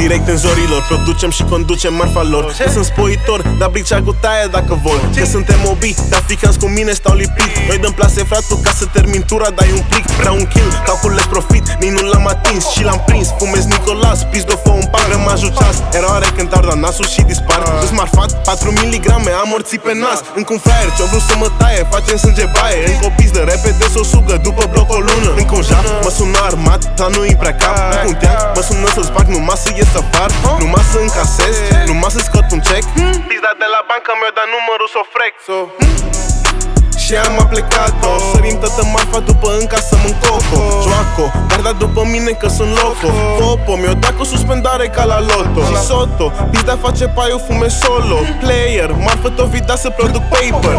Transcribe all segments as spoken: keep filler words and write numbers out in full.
Direct în zorilor, producem și conducem marfa lor. Că sunt spoitor, dar briceagul taie dacă vor. Că suntem obi, dar ficanți cu mine stau lipit. Noi dăm plase fratul ca să termin tura, dai un plic. Vreau un kill, calculez profit, nici nu l-am atins și l-am prins. Fumez Nicolas, pizdo-fă un pan, rămajul ceas. Eroare când ar da nasul și dispar. Îs marfat, patru miligrame, am morții pe nas. Încă un flyer, ce-o vrut să mă taie, facem sânge baie. Încă o pizdă, repede s-o sugă, după bloc o lună. Încă un jaf, mă sună armat, dar nu-i prea cap. Încă un teanc, mă sună să-l sparg, numai să ies afară. Numai să încasez, numai să scot un check. Pizda de la bancă mi-o dat numărul s-o frec. Și am aplecat-o, sărim toată marfa după în casă mânt coco. Joaco, garda după mine că sunt loco. Popo, mi-o dat cu suspendare ca la loto. Și Soto, pizda face paiul, fume solo. Player, marfă tot vida să produc paper.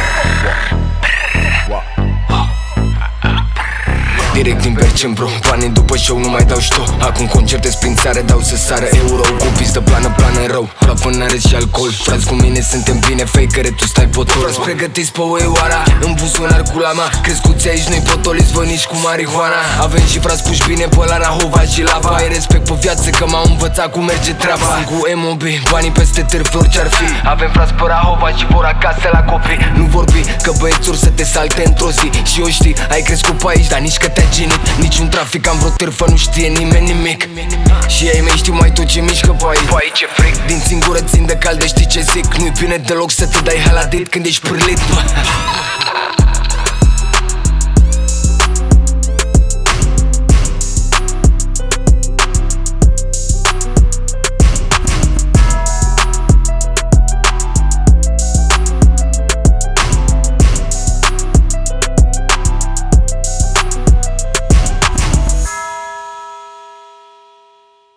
Direct din Bercem, bro, banii după show nu mai dau ștou. Acum concerte prin țară, dau să sară euro. Cu pistă plană, plană rău, la vânare și alcool. Frați cu mine suntem bine, fake-ere, tu stai potol. Frați pregătiți pe oioara, în buzunar cu lama. Crescuți aici, nu-i potoliți, vă nici cu marihuana. Avem și frați puși bine pe la Rahova și lava. Ai respect pe viață că m-au învățat cum merge treaba. Sunt cu M O B, banii peste târfi, orice-ar fi. Avem frați pe Rahova și vor acasă la copii. Nu vorbi, că băiețuri să te salte într-o zi. Și eu știi, ai crescut pe aici, dar nici că te niciun trafic, am vreo târfă, nu știe nimeni nimic. Și ei mei știu mai tot ce mișcă pe aici. Pe aici e fric, din singură țin de calde, știi ce zic. Nu-i bine deloc să te dai haladit când ești pârlit.